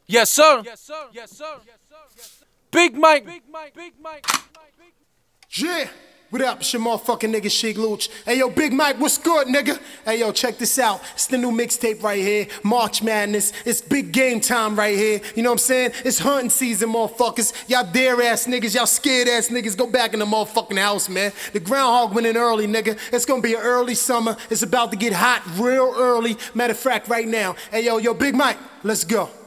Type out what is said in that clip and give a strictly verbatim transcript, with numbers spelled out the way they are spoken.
Yes, sir. Yes, sir. Yes, sir. Big Mike. Big Mike. Big Mike. Yeah, what up? It's your motherfucking nigga Sheek Louch. Hey yo, Big Mike, what's good, nigga? Hey yo, check this out. It's the new mixtape right here. March Madness. It's big game time right here. You know what I'm saying? It's hunting season, motherfuckers. Y'all dare ass niggas, y'all scared ass niggas, go back in the motherfucking house, man. The groundhog went in early, nigga. It's gonna be an early summer. It's about to get hot real early. Matter of fact, right now. Hey yo, yo, Big Mike, let's go.